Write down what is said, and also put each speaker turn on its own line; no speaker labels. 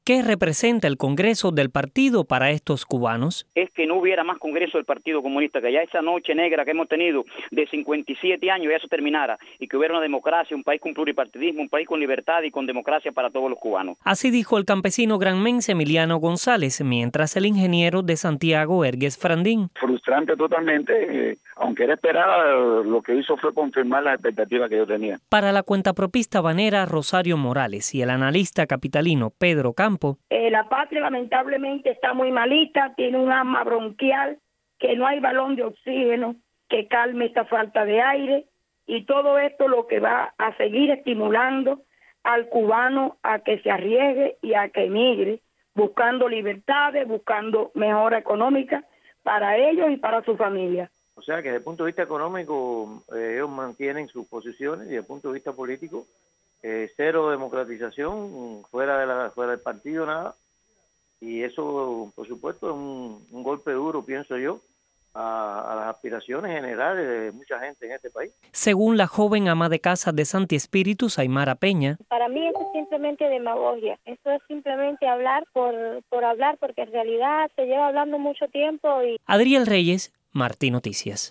¿Qué representa el Congreso del partido para estos cubanos?
Es que no hubiera más Congreso del Partido Comunista, que ya esa noche negra que hemos tenido de 57 años ya eso terminara y que hubiera una democracia, un país con pluripartidismo, un país con libertad y con democracia para todos los cubanos.
Así dijo el campesino granmense Emiliano González, mientras el ingeniero de Santiago Ergues Frandín.
Frustrante totalmente, aunque era esperada, lo que hizo fue confirmar las expectativas que yo tenía.
Para la cuentapropista habanera Rosario Morales y el analista capitalino Pedro Campo,
la patria lamentablemente está muy malita, tiene un asma bronquial, que no hay balón de oxígeno que calme esta falta de aire, y todo esto lo que va a seguir estimulando al cubano a que se arriesgue y a que emigre, buscando libertades, buscando mejora económica para ellos y para su familia.
O sea que desde el punto de vista económico ellos mantienen sus posiciones y desde el punto de vista político cero democratización, fuera del partido nada, y eso por supuesto es un golpe duro, pienso yo, a las aspiraciones generales de mucha gente en este país.
Según la joven ama de casa de Santi Espíritus, Aymara Peña,
para mí eso es simplemente demagogia, eso es simplemente hablar por hablar, porque en realidad se lleva hablando mucho tiempo.
Adriel Reyes, Martí Noticias.